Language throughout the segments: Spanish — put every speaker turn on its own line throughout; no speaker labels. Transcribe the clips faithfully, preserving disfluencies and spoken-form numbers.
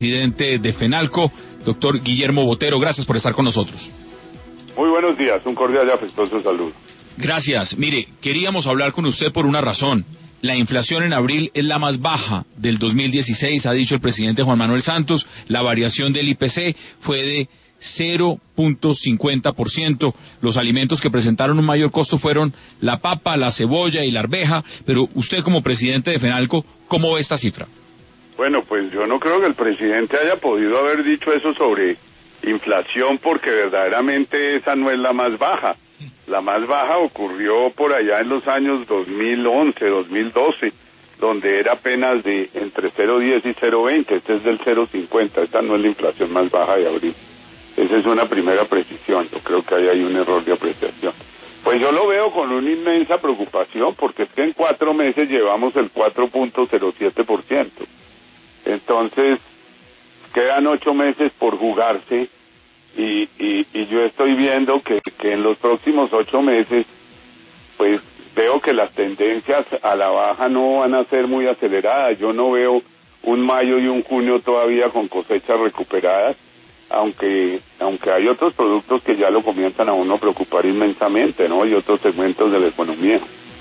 Presidente de FENALCO, doctor Guillermo Botero, gracias por estar con nosotros.
Muy buenos días, un cordial y afectuoso saludo.
Gracias. Mire, queríamos hablar con usted por una razón. La inflación en abril es la más baja del dos mil dieciséis, ha dicho el presidente Juan Manuel Santos. La variación del I P C fue de cero punto cincuenta por ciento. Los alimentos que presentaron un mayor costo fueron la papa, la cebolla y la arveja. Pero usted, como presidente de FENALCO, ¿cómo ve esta cifra?
Bueno, pues yo no creo que el presidente haya podido haber dicho eso sobre inflación, porque verdaderamente esa no es la más baja. La más baja ocurrió por allá en los años dos mil once, dos mil doce, donde era apenas de entre cero punto diez y cero punto veinte. Este es del cero punto cincuenta. Esta no es la inflación más baja de abril. Esa es una primera precisión. Yo creo que ahí hay un error de apreciación. Pues yo lo veo con una inmensa preocupación, porque es que en cuatro meses llevamos el cuatro punto cero siete por ciento. Entonces, quedan ocho meses por jugarse y, y, y yo estoy viendo que, que en los próximos ocho meses, pues veo que las tendencias a la baja no van a ser muy aceleradas. Yo no veo un mayo y un junio todavía con cosechas recuperadas, aunque aunque hay otros productos que ya lo comienzan a uno preocupar inmensamente, ¿no? Y otros segmentos de la economía.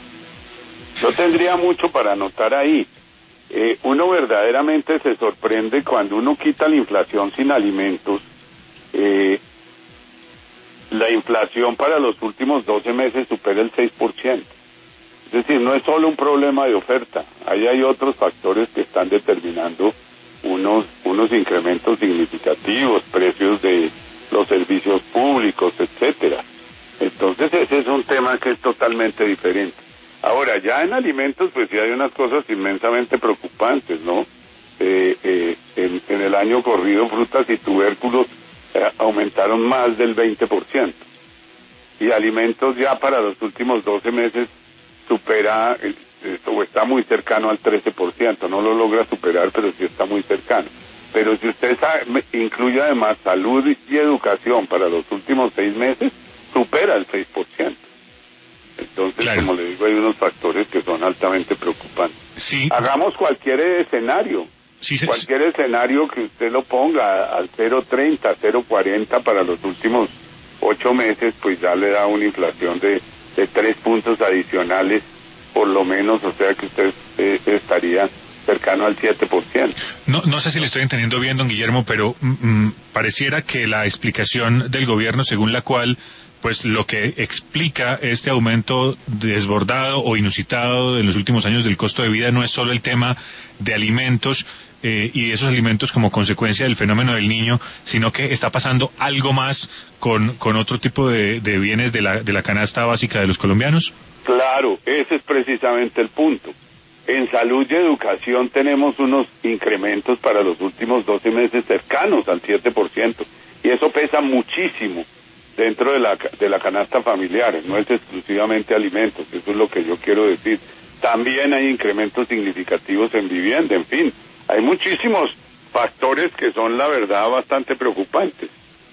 Yo tendría mucho para anotar ahí. Eh, uno verdaderamente se sorprende cuando uno quita la inflación sin alimentos. Eh, la inflación para los últimos doce meses supera el seis por ciento. Es decir, no es solo un problema de oferta, ahí hay otros factores que están determinando unos, unos incrementos significativos, precios de los servicios públicos, etcétera. Entonces ese es un tema que es totalmente diferente. Ahora, ya en alimentos, pues sí hay unas cosas inmensamente preocupantes, ¿no? Eh, eh, en, en el año corrido, frutas y tubérculos eh, aumentaron más del veinte por ciento. Y alimentos ya para los últimos doce meses supera, eh, o está muy cercano al trece por ciento. No lo logra superar, pero sí está muy cercano. Pero si usted sabe, incluye además salud y educación para los últimos seis meses, supera el seis por ciento. Entonces, claro, como le digo, hay unos factores que son altamente preocupantes.
Sí.
Hagamos cualquier escenario,
sí, sí,
cualquier sí. escenario que usted lo ponga al cero punto treinta, cero punto cuarenta para los últimos ocho meses, pues ya le da una inflación de, de tres puntos adicionales, por lo menos, o sea que usted eh, estaría cercano al siete por ciento.
No, no sé si le estoy entendiendo bien, don Guillermo, pero mm, pareciera que la explicación del gobierno según la cual pues lo que explica este aumento desbordado o inusitado en los últimos años del costo de vida no es solo el tema de alimentos eh, y de esos alimentos como consecuencia del fenómeno del Niño, sino que está pasando algo más con, con otro tipo de, de bienes de la, de la canasta básica de los colombianos.
Claro, ese es precisamente el punto. En salud y educación tenemos unos incrementos para los últimos doce meses cercanos al siete por ciento, y eso pesa muchísimo dentro de la de la canasta familiar, no es exclusivamente alimentos, eso es lo que yo quiero decir. También hay incrementos significativos en vivienda, en fin, hay muchísimos factores que son, la verdad, bastante preocupantes.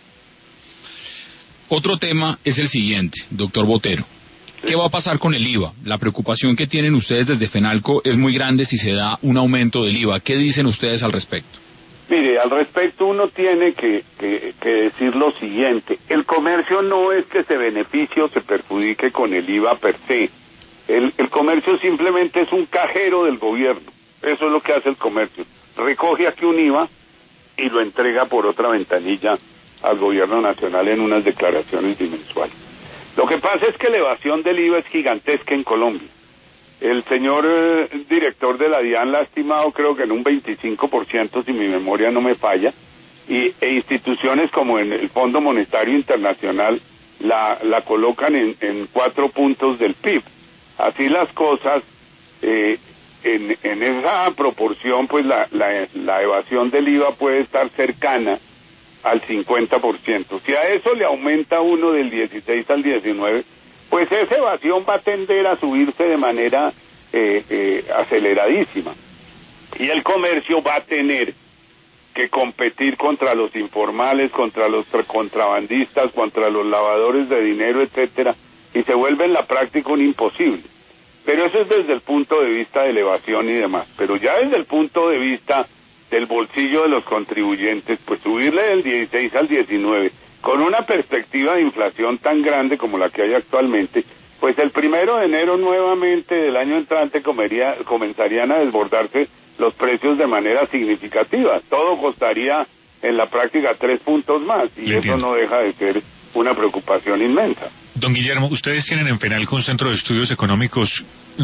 Otro tema es el siguiente, doctor Botero. ¿Qué va a pasar con el I V A? La preocupación que tienen ustedes desde FENALCO es muy grande si se da un aumento del I V A. ¿Qué dicen ustedes al respecto?
Mire, al respecto uno tiene que, que, que decir lo siguiente. El comercio no es que se beneficie o se perjudique con el I V A per se. El, el comercio simplemente es un cajero del gobierno. Eso es lo que hace el comercio. Recoge aquí un I V A y lo entrega por otra ventanilla al gobierno nacional en unas declaraciones bimensuales. Lo que pasa es que la evasión del I V A es gigantesca en Colombia. El señor eh, director de la DIAN la ha estimado, creo que en un veinticinco por ciento, si mi memoria no me falla, y, e instituciones como en el Fondo Monetario Internacional la, la colocan en, en cuatro puntos del P I B. Así las cosas, eh, en, en esa proporción, pues la, la, la evasión del I V A puede estar cercana al cincuenta por ciento. Si a eso le aumenta uno del dieciséis al diecinueve, pues esa evasión va a tender a subirse de manera eh, eh, aceleradísima. Y el comercio va a tener que competir contra los informales, contra los contrabandistas, contra los lavadores de dinero, etcétera, y se vuelve en la práctica un imposible. Pero eso es desde el punto de vista de la evasión y demás. Pero ya desde el punto de vista del bolsillo de los contribuyentes, pues subirle del dieciséis al diecinueve, con una perspectiva de inflación tan grande como la que hay actualmente, pues el primero de enero nuevamente del año entrante comería, comenzarían a desbordarse los precios de manera significativa. Todo costaría en la práctica tres puntos más, y eso no deja de ser una preocupación inmensa.
Don Guillermo, ustedes tienen en Fenalco un centro de estudios económicos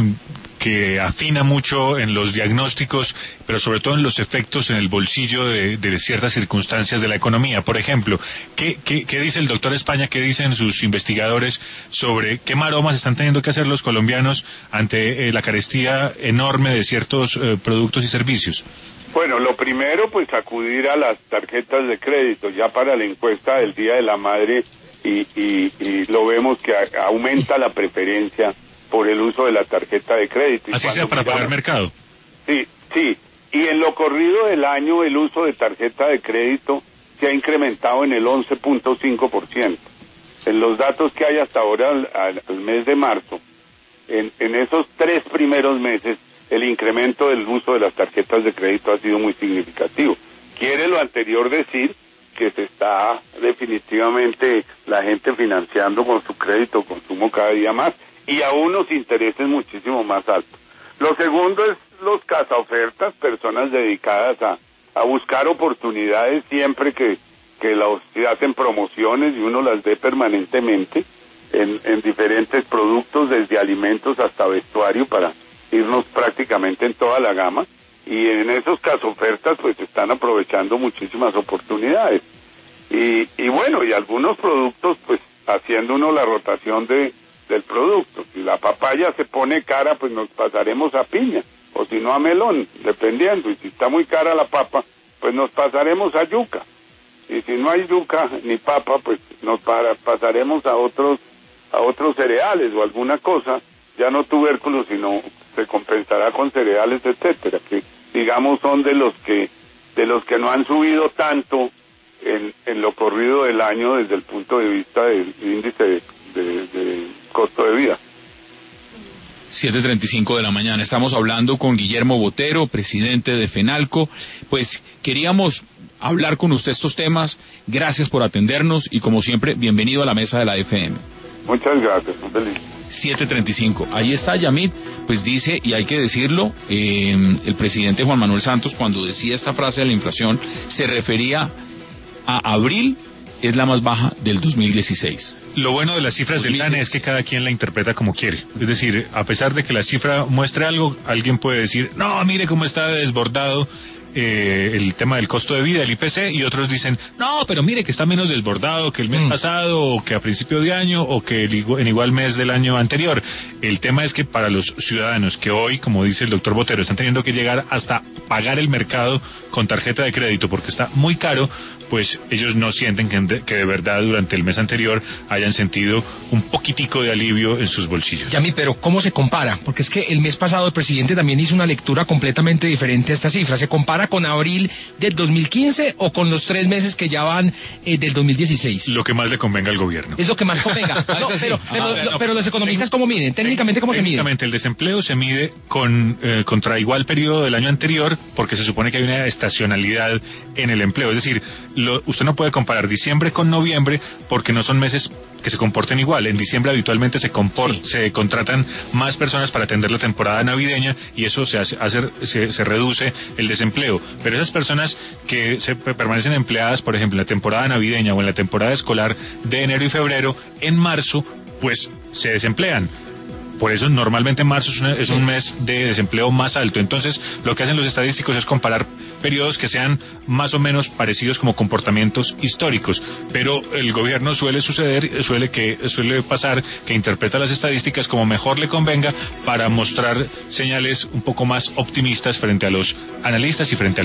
que afina mucho en los diagnósticos, pero sobre todo en los efectos en el bolsillo de, de ciertas circunstancias de la economía. Por ejemplo, ¿qué, qué, qué dice el doctor España, qué dicen sus investigadores sobre qué maromas están teniendo que hacer los colombianos ante eh, la carestía enorme de ciertos eh, productos y servicios?
Bueno, lo primero, pues acudir a las tarjetas de crédito. Ya para la encuesta del Día de la Madre, y, y, y lo vemos que a, aumenta la preferencia por el uso de la tarjeta de crédito.
Así sea para pagar mercado.
Sí, sí. Y en lo corrido del año, el uso de tarjeta de crédito se ha incrementado en el once punto cinco por ciento. En los datos que hay hasta ahora, al, al, al mes de marzo, en, en esos tres primeros meses, el incremento del uso de las tarjetas de crédito ha sido muy significativo. Quiere lo anterior decir que se está definitivamente la gente financiando con su crédito consumo cada día más, y a unos intereses muchísimo más altos. Lo segundo es los cazaofertas, personas dedicadas a, a buscar oportunidades siempre que, que los, se hacen promociones y uno las ve permanentemente en, en diferentes productos, desde alimentos hasta vestuario, para irnos prácticamente en toda la gama, y en esos cazaofertas pues están aprovechando muchísimas oportunidades. Y, y bueno, y algunos productos pues haciendo uno la rotación de del producto. Si la papaya se pone cara, pues nos pasaremos a piña, o si no a melón, dependiendo. Y si está muy cara la papa, pues nos pasaremos a yuca. Y si no hay yuca ni papa, pues nos para, pasaremos a otros a otros cereales o alguna cosa, ya no tubérculos, sino se compensará con cereales, etcétera, que digamos son de los que de los que no han subido tanto en, en lo corrido del año desde el punto de vista del índice de, de, de costo de vida.
siete treinta y cinco de la mañana. Estamos hablando con Guillermo Botero, presidente de Fenalco. Pues queríamos hablar con usted estos temas. Gracias por atendernos y, como siempre, bienvenido a la mesa de la F M.
Muchas gracias, muy feliz.
siete treinta y cinco. Ahí está Yamit, pues dice, y hay que decirlo, eh, el presidente Juan Manuel Santos, cuando decía esta frase de la inflación, se refería a abril, es la más baja del dos mil dieciséis.
Lo bueno de las cifras del D A N E es que cada quien la interpreta como quiere. Es decir, a pesar de que la cifra muestre algo, alguien puede decir, no, mire cómo está desbordado eh, el tema del costo de vida, el I P C, y otros dicen, no, pero mire que está menos desbordado que el mes mm. pasado, o que a principio de año, o que el, en igual mes del año anterior. El tema es que para los ciudadanos que hoy, como dice el doctor Botero, están teniendo que llegar hasta pagar el mercado con tarjeta de crédito porque está muy caro, pues ellos no sienten que, de, que de verdad durante el mes anterior hayan sentido un poquitico de alivio en sus bolsillos.
Yami, pero ¿cómo se compara? Porque es que el mes pasado el presidente también hizo una lectura completamente diferente a esta cifra. ¿Se compara con abril del dos mil quince o con los tres meses que ya van eh, del dos mil dieciséis?
Lo que más le convenga al gobierno.
Es lo que más convenga. No, pero, pero, ah, lo, no, pero los economistas, ¿cómo miden? Técnicamente, ¿cómo se mide?
Técnicamente, el desempleo se mide con eh, contra igual periodo del año anterior, porque se supone que hay una estacionalidad en el empleo. Es decir, lo, usted no puede comparar diciembre con noviembre porque no son meses que se comporten igual. En diciembre habitualmente se comport, sí. se contratan más personas para atender la temporada navideña y eso se hace, hace se, se reduce el desempleo. Pero esas personas que se permanecen empleadas, por ejemplo, en la temporada navideña o en la temporada escolar de enero y febrero, en marzo, pues se desemplean. Por eso normalmente marzo es, una, es un mes de desempleo más alto. Entonces lo que hacen los estadísticos es comparar periodos que sean más o menos parecidos como comportamientos históricos. Pero el gobierno suele suceder, suele que suele pasar que interpreta las estadísticas como mejor le convenga para mostrar señales un poco más optimistas frente a los analistas y frente a